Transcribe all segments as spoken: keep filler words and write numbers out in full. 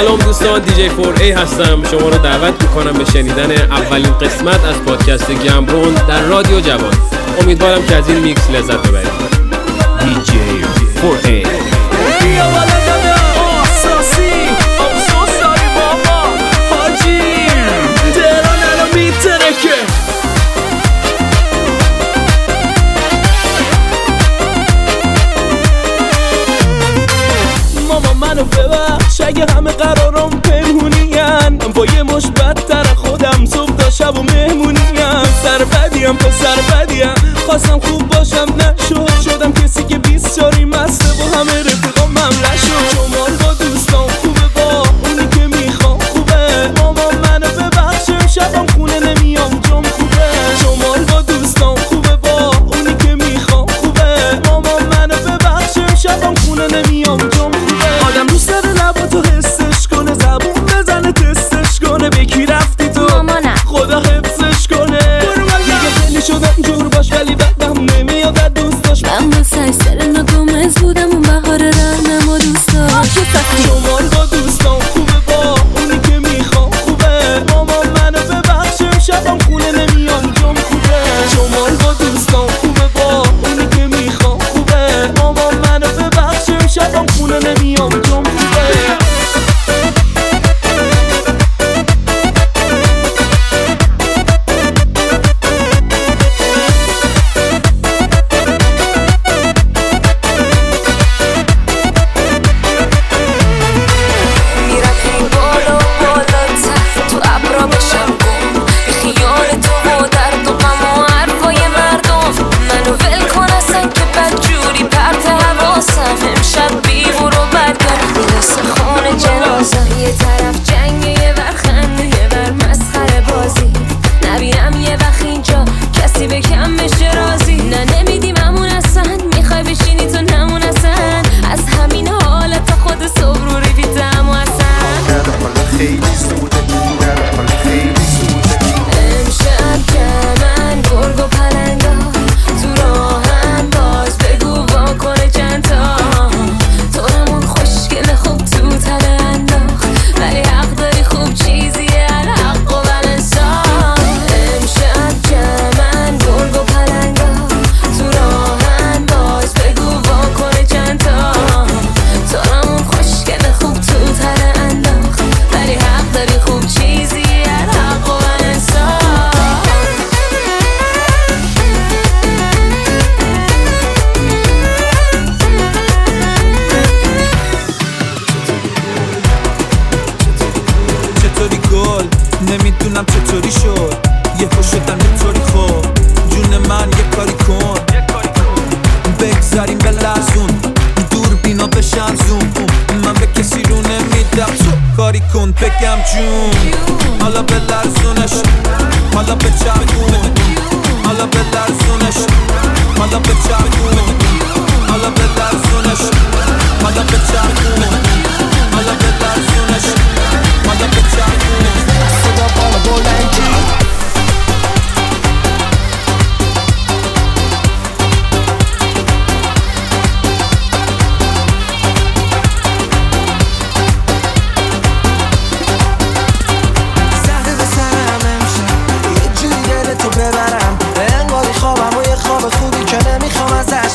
سلام دوستان، دیجی فور ای هستم. شما رو دعوت میکنم به شنیدن اولین قسمت از پادکست گمبرون در رادیو جوان. امیدوارم که از این میکس لذت ببرید. دیجی فور ای منو ببخش اگه همه قرارم پنهونیم، با یه مش بدتر خودم صبح تا شب و مهمونیم. سر بدیم پسر بدیم، خواستم خوب باشم نشد، شدم کسی که بیست شاری مسته با همه رفیقام ممله شد. شمال با دوستان خوبه، با اونی که میخوام خوبه. ماما منو ببخش شبم خونه نمیام جام خوبه. شمال با دوستان خوبه، با اونی که میخوام خوبه. ماما منو ببخش شبم خونه نمیام جام خوبه. آدم دوست داره لباتو حسش کنه، زبون بزنه تستش کنه. به کی رفتی تو؟ مامانم خدا حفظش کنه. دیگه خیلی شدم جور باش ولی بعدم نمیاد از دوستاش. من با سرسر ناگمز بودم اون بهار رهنم و دوستاش. شمال با دوستان خوبه، با اونی که میخوام خوبه. ماما منو ببخش شبم خونه نمیام جام خوبه. شمال با دوستان خوبه، با اونی که میخوام خوبه. ماما منو ببخش شبم خونه نمیام جام خوبه. یه طرف جنگ، یه ور خنده، یه ور مسخره بازی. نبینم یه وقت اینجا کسی به کم بشه راضی. نه نمیدیم همون اصلا، میخوای بشینی تو نمون اصلا. از همین حالت خود صبح رو ریویدم و اصلا خیلی زوده، خیلی زوده. امشب که من گرگ و پلنگا تو راهم، باز بگو واکنه چند تا. تو همون خوشگل خوب تو تله انداخت، ولی حق داری خوب چیزیه الحق و بلنسان. امشب که من گرگ و پلنگا تو راهم، باز بگو واکنه چند تا. تو همون خوشگل خوب تو تله انداخت، ولی حق داری خوب چیزیه الحق و بلنسان. چطوری گل نمیدونم چطوری شد، یه خوش شدم یه طوری خوب. جون من یه کاری کن، بگذاریم به لرزون، دور بینا بشن زوم. من به کسی رو نمیدم، تو کاری کن بگم جون. حالا به لرزونش، حالا به چرخونه، حالا به لرزونش، حالا به چرخونه، حالا به لرزونش، حالا به چرخونه، حالا به لرزونش، حالا به چرخونه. صدا بالا بلندی خوابم و یه خواب خوبی که نمیخوام ازش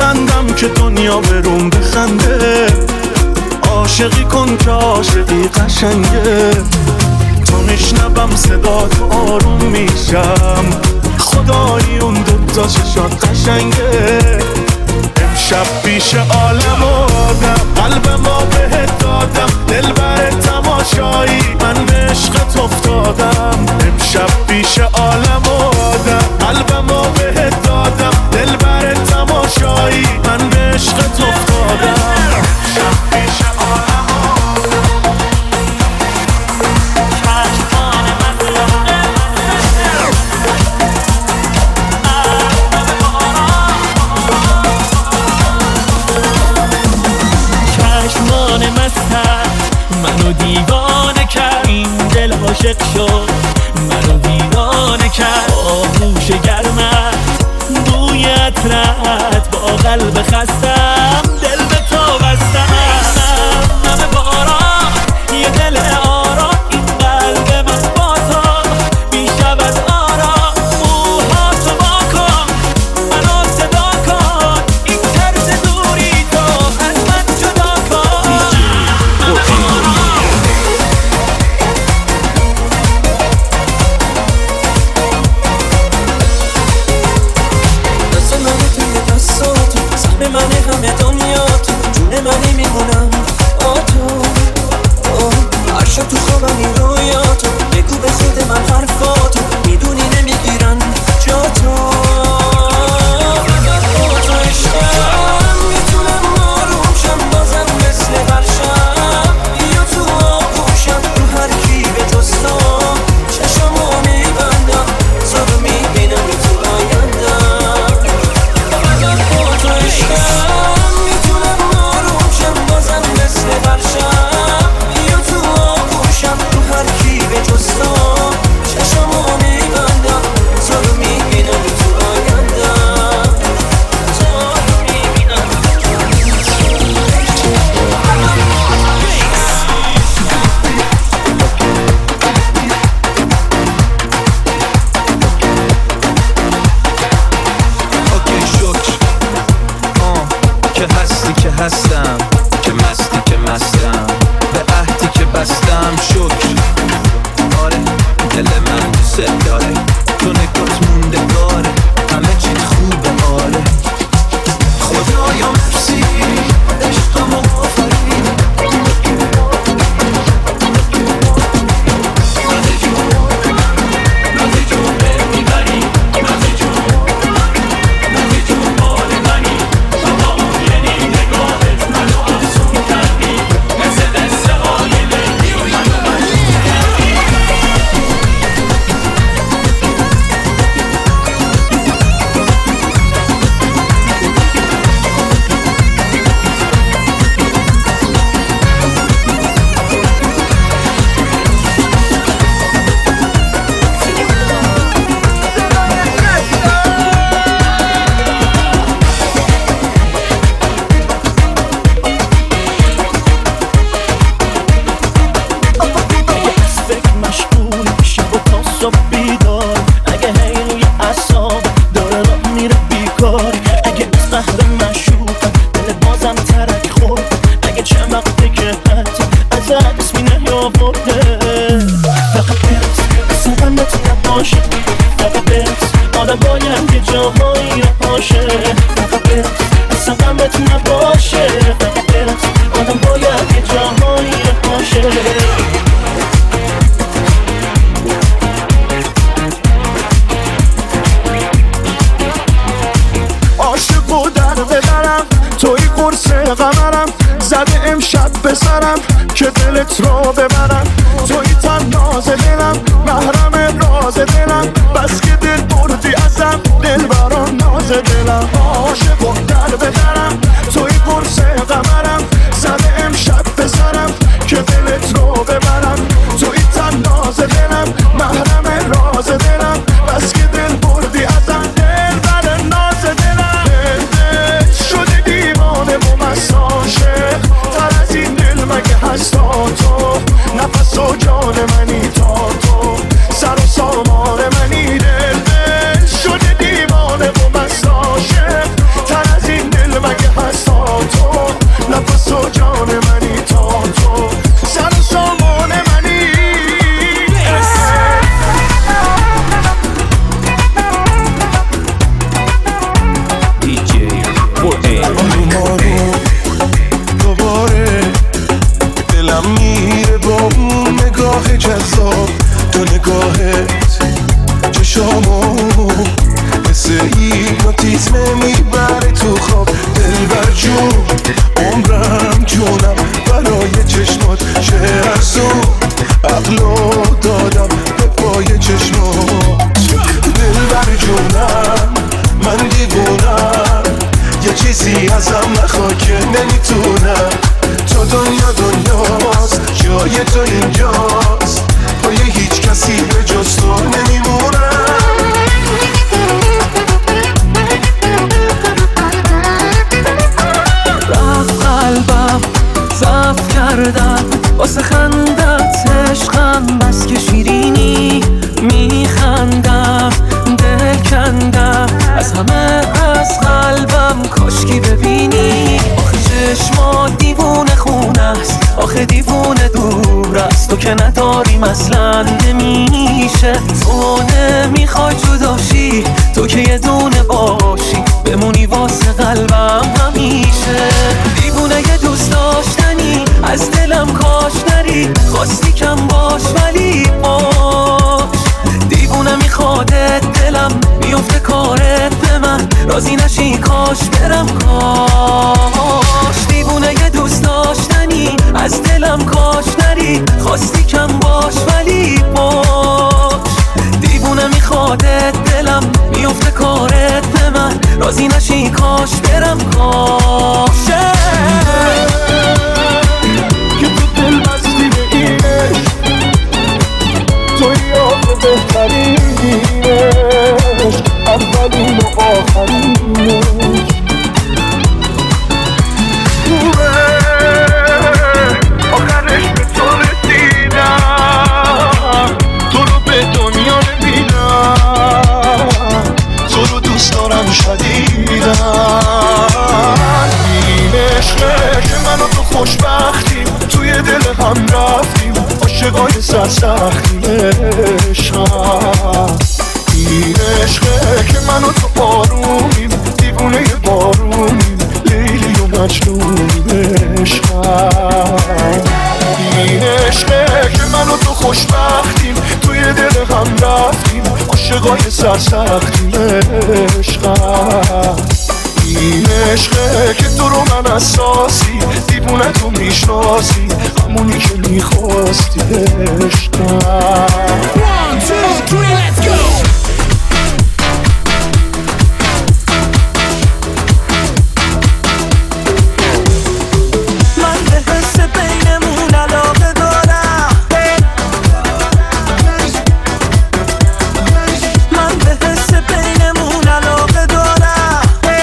میخندم که دنیا بروم بخنده. عاشقی کن که عاشقی قشنگه. تو میشنوم صدا تو آروم میشم. خدایی اون دوتا چشات قشنگه. امشب پیش عالم و آدم قلب ما بهت دادم. دل بر تماشایی من به عشقت افتادم. امشب پیش عالم و آدم قلب ما بهت دادم. دل بر تماشایی من به عشقت افتادم. امشب پیش عالم و منو دیوانه کرد. این دل عاشق شد منو دیوانه کرد. آغوش گرمت بوی عطرت با قلب خستم دل به تو بستم. همه باران یه دل آرام این قلب من با تو بیشود آرام. موهاتو با کن منو صدا کن. این ترس دوری تو از من جدا کن. منه همه دنیا تو جون منی میمونم آ تو هر شب تو خوابم این رویاتو بگو به خود من حرفاتو میدونی نمیگیرن جا تو. فقط با تو عشقم میتونم آروم شم بازم مثل هر شب. یا تو آغوشم رو هر کی به جز تو چشمو میبندم زارو میبینم تو آیندم. فقط با تو عشقم میتونم آروم شم بازم مثل هر شب. یا تو آغوشم رو هر کی به جز تو چشمو میبندم زارو میبینم تو آیندم. زارو میبینم اوکی شکر آه که هستی که هستم که مستی که مستم به عهدی که بستم شکر. آره دل من دوست داره تو نگات موندگاره همه چیت خوبه. آره خدایا مرسی عشقمو آفرین. نازی جون نازی جون بمیبری. نازی جون نازی جون مال منی. شما یعنی نگاهت منو افسون کردی. مثل دسته های لیلی و منو مشکون کردی. فکر مشغول شب و تا صبح بیدار. اگه هی روی اعصاب داره راه میره بیکار. اگه از قهر مشوقم دل بازم ترک خورد. اگه چند وقته که حتی از اسمی نیاورده. فقط برس اصلا غمت نباشه. فقط برس آدم باید یه جاهایی رو باشه. فقط برس اصلا غمت نباشه. فقط برس آدم باید یه جاهایی رو باشه. عاشق و در ببرم توی قرص قمرم. زده امشب بسرم که دلت رو ببرم. توی تناز دلم محرم راز دلم. بس که دل بردی ازم دل برام ناز دلم. عاشق و در ببرم توی قرص قمرم. زده امشب بسرم که دلت رو ببرم. توی تناز دلم محرم راز دلم. بس که دل بردی ازم دل بر ناز دلم. دل شده دیوانه و مست عاشق. تر از این دل مگه هست تا تو نفس و جان منی تا تو. چشامو مثل هیپنوتیزم میبره تو خواب. دلبر جون عمرم جونم برای چشمات چه ارزون، عقلو دادم به پای چشمات. دلبر جونم من دیوونم، یه چیزی ازم نخوا که نمیتونم. تو دنیا دنیاست، جای تو اینجاست، پای هیچ کسی به جز تو نمیمونم. رفت قلبم ضبط کردم واسه خندت عشقم، بس که شیرینی میخندم. دل کندم از همه از قلبم، کاشکی ببینی. آخه چشمات دیوونه خونه است، آخه دیوونه دور است. تو که نداریم اصلا نمیشه، تو نمیخوای جداشی، تو که یه دونه باشی بمونی واسه قلبم همیشه. دیوونه یه دوست داشتنی از دلم کاش نری، خواستی کم باش ولی باش. دیوونه میخوادت دلم میفته کارت به من، راضی نشی کاش برم کاش. دیوونه یه دوست داشتنی از دلم کاش نری، خواستی کم باش ولی باش. دیوونه میخوادت دلم میفته کارت به من، راضی نشی کاش برم کاش. که تو دل بستی به اینش، توی آخه بهترینش، اولین و آخرینش. آخرش به تو رسیدم، تو رو به دنیا نمیدم، تو رو دوست دارم شدیدم. این عشقه که من و تو خوشبختیم، توی دل هم رفتیم، عاشقای سرسختیم. عشقم این عشقه که من و تو آرومیم، دیوونه بارونیم، لیلی و مجنونیم. عشقم این عشقه که من و تو خوشبختیم، توی دل هم رفتیم، عاشقای سرسختیم. عشقم این عشقه که تو رو من اساسی، دیوونه تو میشناسی، همونی که میخواستی. عشقم One, two, three, let's go! من به حس بینمون علاقه دارم، من به حس بینمون علاقه دارم.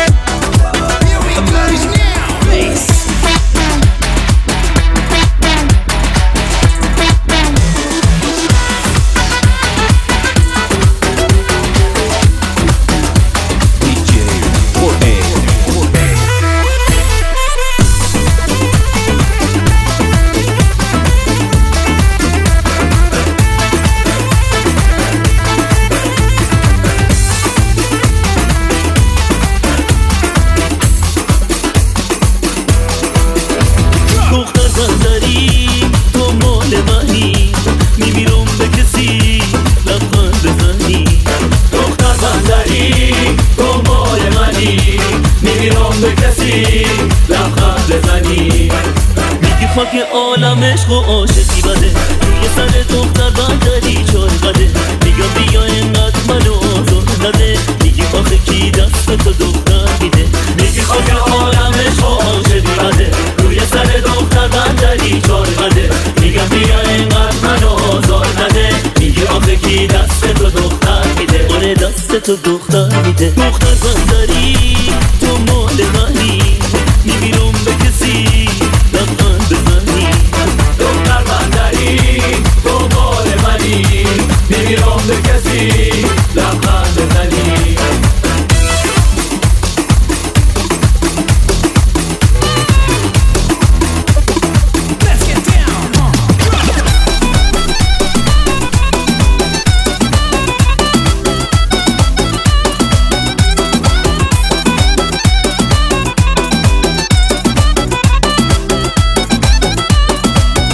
خاک عالم عشق و عاشقی بده، روی سر دختر بندری چار قده. میگم بیا اینقدر منو آزار نده، میگی آخه کی دست تو دختر میده. میگی خاک عالم عشق و عاشقی بده، روی سر دختر بندری چار قده. میگم بیا اینقدر منو آزار نده، میگی آخه کی دست تو دختر میده. آره دست تو دختر میده. دختر بندری تو مال منی، میمیرم به کسی لبخند بزنی. دختر بندری تو مال منی، میمیرم به کسی لبخند بزنی.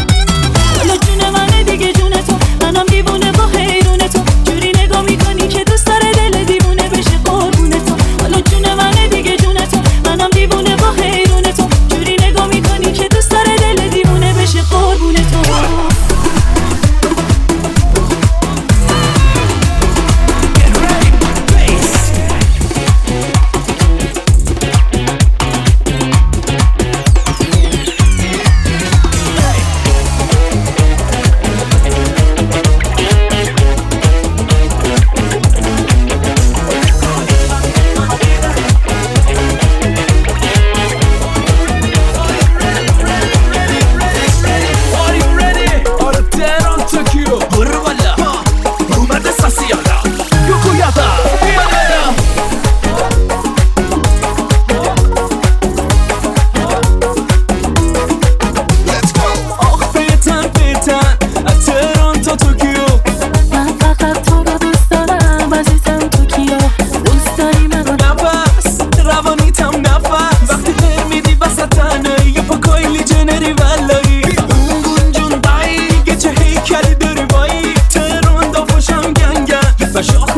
جون منه دیگه جون تو، منم دیوونه با حیرون تو. جوری نگاه میکنی که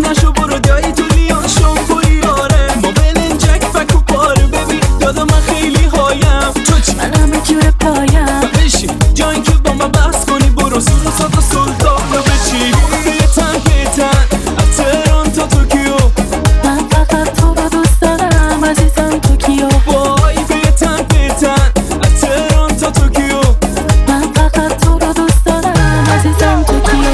نشو برو دایی تو لیان شنبوری آره ما بلنجک فکو پاره ببین دادا من خیلی هایم تو چی؟ من همه جور پایم بشی جایی که با من بحث کنی برو سور و سادا سلطان رو بچی بیتن بیتن از تهران تا توکیو من فقط تو رو دوست دارم عزیزم توکیو وای بیتن بیتن از تهران تا توکیو من فقط تو رو دوست دارم عزیزم توکیو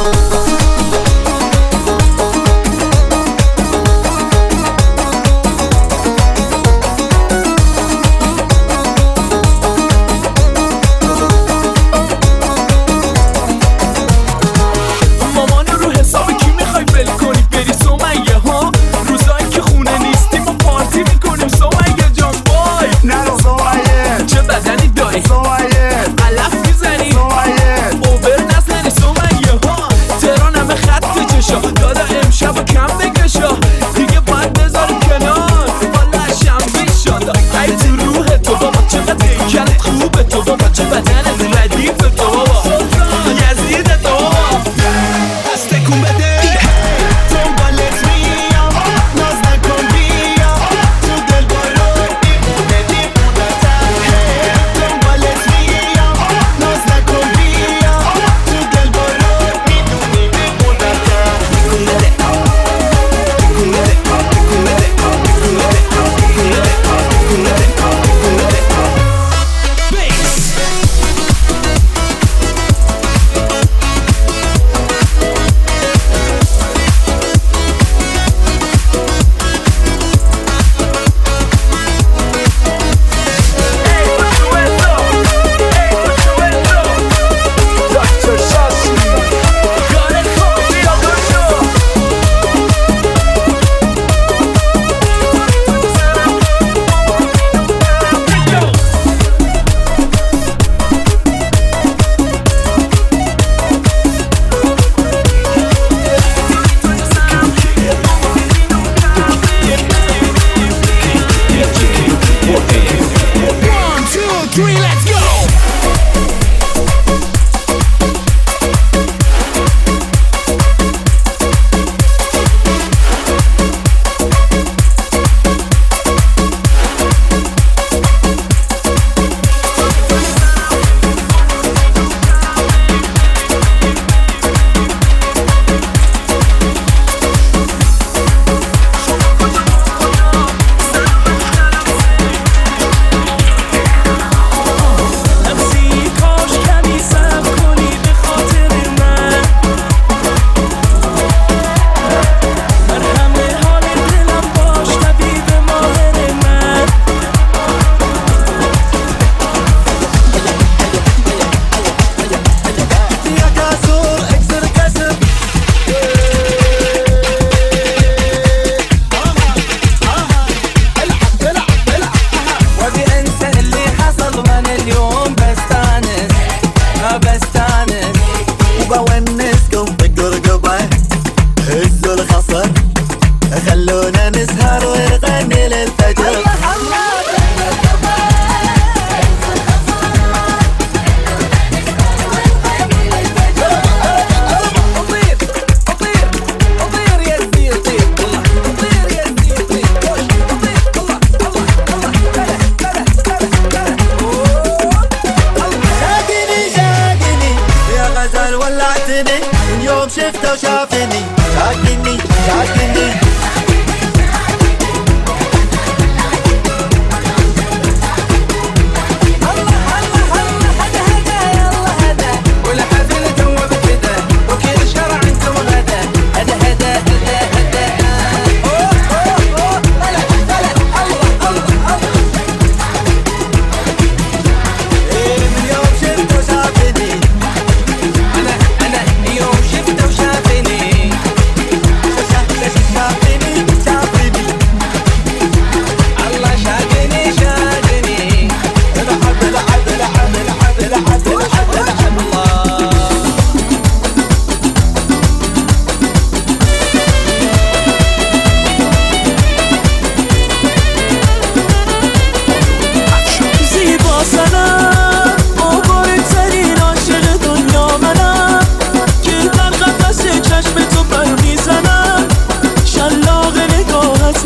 مامان رو حساب کی میخوای بل کنی بری سمیه ها روزایی که خونه نیستی ما پارتی میکنیم سمیه جان وای نرو سمیه چه بدنی داری سمیه علف میزنی سمیه اوبر نزنی سمیه ها تهران همه خط چشا دادا امشب و کم بکشا دیگه باید بذاری کنار والا شنبه شادا ای تو روح تو بابا چقدر دیگرت خوبه تو بابا چه بدنت ردیف تو بابا یزید تو بابا دست تکون بده دنبالت میام ناز نکن بیا تو دل بارو دیمونه دیمونتم دنبالت میام ناز نکن بیا تو دل بارو میدونی دیمونتم تکون بده تکون بده تکون بده تکون بده تکون بده تکون بده تکون بده بیس One, two, three, let's go! نفسی کاش کمی صبر کنی به خاطر من مرهم حال دلم باش طبیب ماهر من يا كاسور اكسر كسر وابي انسى اللي حصل وانا اليوم بستانس ما بستانس وبونسكم بالقرقبة هزوا الخصر خلونا نسهر ونغني للفجر اطير اطير اطير يا زي طير اطير يا زي طير اطير الله الله الله شاقني شاقني يا غزال ولعتني من يوم شفته وشافني شاقني شاقني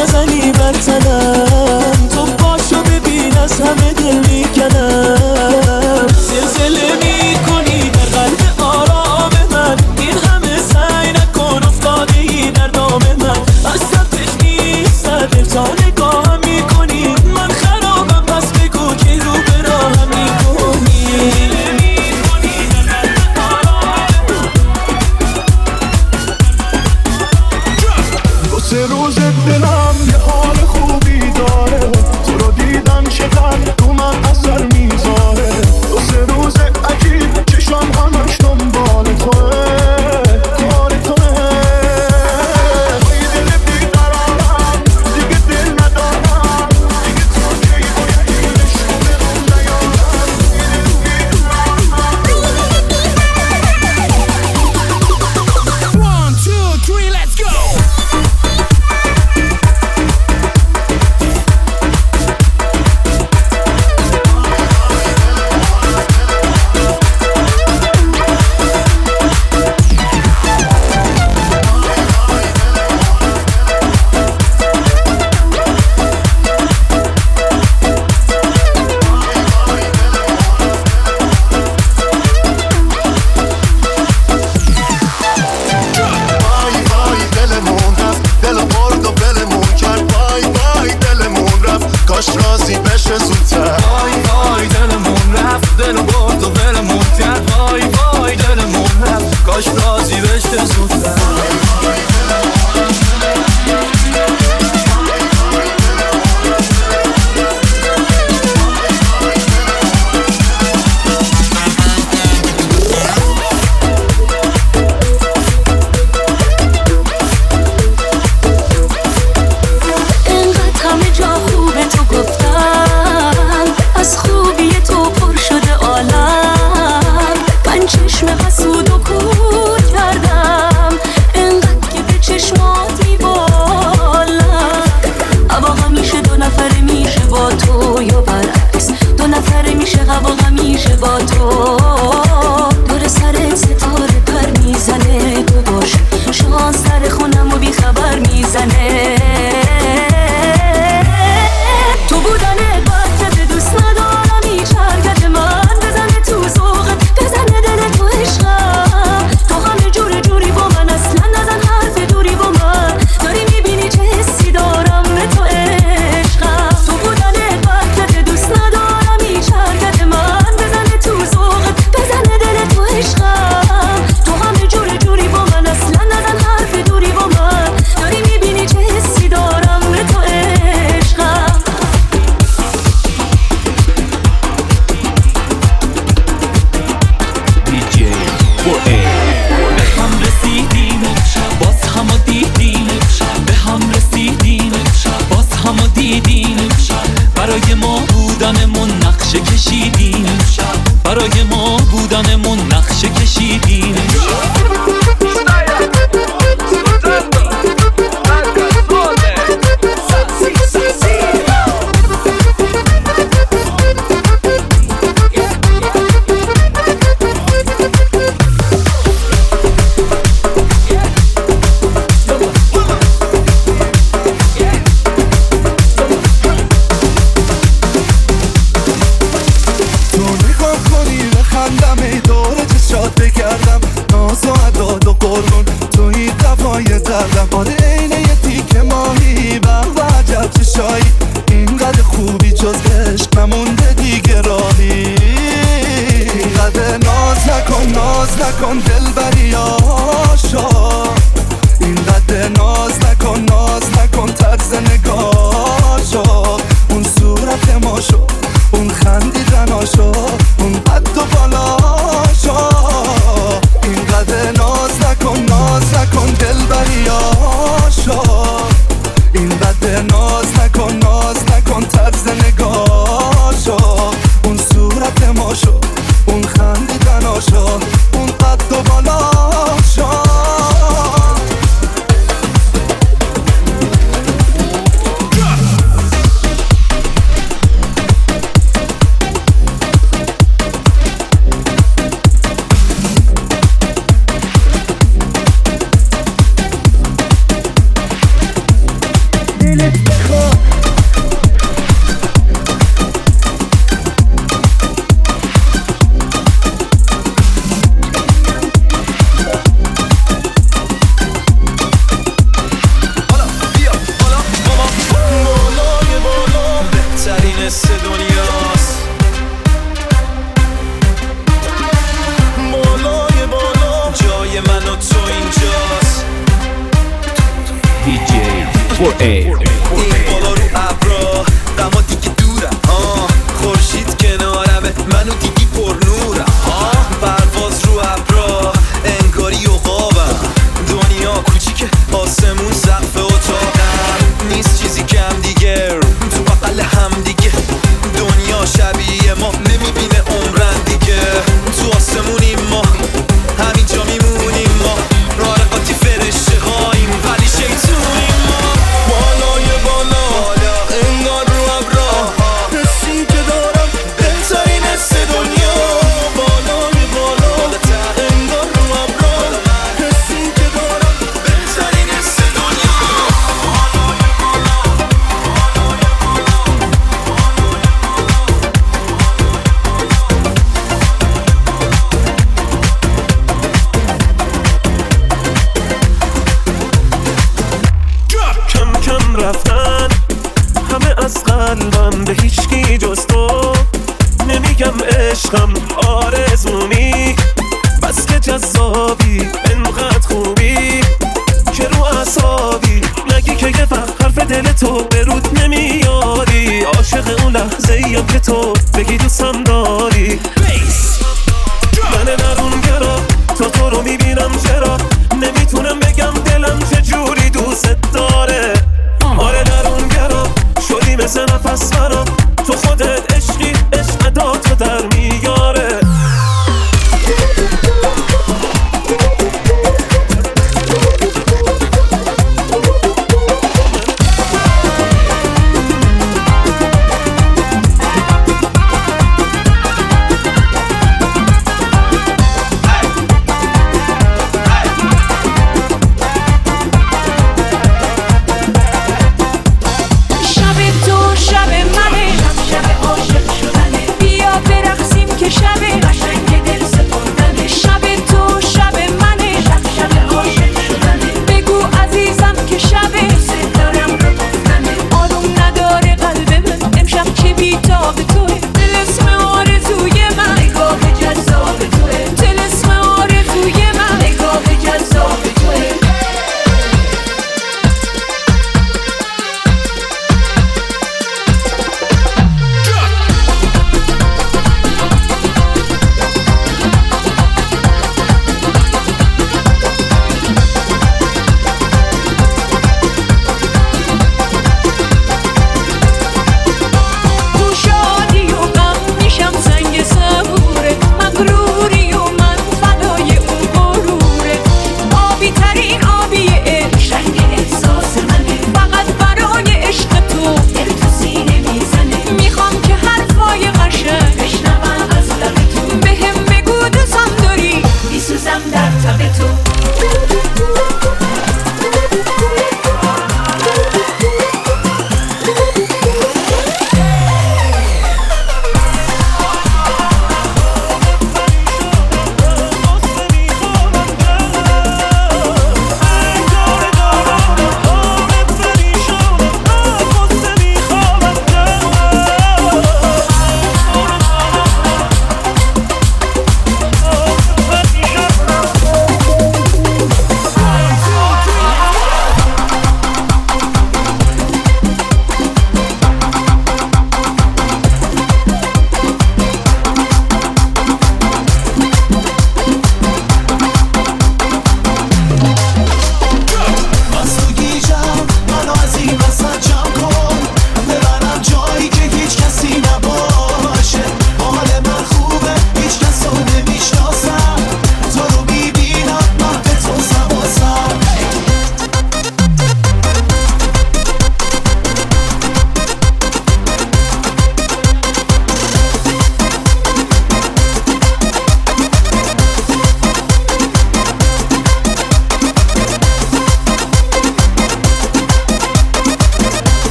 نزنی بر تنم، تو پاشو ببین از همه دل میکنم. زلزله میکنی در قلب آرام من، این همه سعی نکن افتادی در دام من. از سمتش نیستم تا نگاهم میکنی، من خرابم پس بگو که رو به راهم میکنی. سه روز دلم یه حال خوبی داره، تو رو دیدن چقدر تو من اثر میذاره. دو سه روز عجیب چشم همش دنبال توه، کار توه. با یه دل بیقرارم دیگه دل ندارم، دیگه تا کی باید این عشق به روم نیارم. One, two, three, let's go! اون خندیدناشو، اون قد و بالا شو. دلت بخواد. این بالا رو ابرا غما دیگه دورم آه خورشید کنارمه منو دیگی پر نورم آه پرواز رو ابرا انگاری عقابم دنیا کوچیکه آسمون سقف اتاقم نیست چیزی کم دیگه تو بغل هم دیگه دنیا شبیه ما نمیبینه عمرن دیگه تو آسمونیم ما همینجا میمونیم ما رارقاتی فرشته هاییم ولی شیطونیم ما بالای بالا انگار رو ابرا حسی که دارم بهترین حس دنیا بالای بالا انگار رو ابرا حسی که دارم بهترین حس دنیا کم کم رفتن همه از قلبم به هیچکی جز تو نمیگم عشقم آرزومی بس که جذابی انقدر خوبی که رو اعصابی نگی که یه وقت حرف دل تو به رود نمیاری عاشق اون لحظه ایم که تو بگی دوستم داری من درون گرا تا تو رو میبینم چرا نمیتونم بگم دلم چجوری دوست داره آره درون گرا شدی مثل نفس برام تو خودت عشقی عشق اداتو در میاره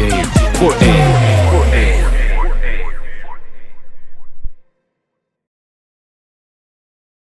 جی فور ای